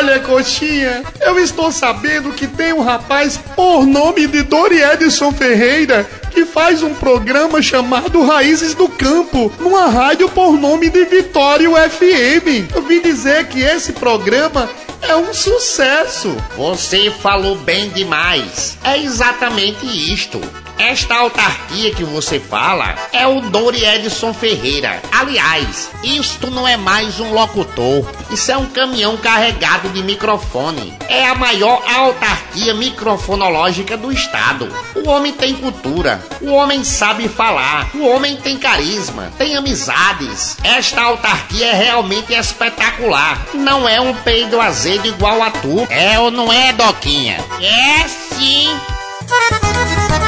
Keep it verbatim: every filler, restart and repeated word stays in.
Olha, coxinha, eu estou sabendo que tem um rapaz por nome de Dori Edson Ferreira que faz um programa chamado Raízes do Campo, numa rádio por nome de Vitória F M. Eu vim dizer que esse programa é um sucesso. Você falou bem demais. É exatamente isto. Esta autarquia que você fala é o Dori Edson Ferreira. Aliás, isto não é mais um locutor. Isso é um caminhão carregado de microfone. É a maior autarquia microfonológica do estado. O homem tem cultura. O homem sabe falar. O homem tem carisma. Tem amizades. Esta autarquia é realmente espetacular. Não é um peido azedo igual a tu. É ou não é, Doquinha? É sim.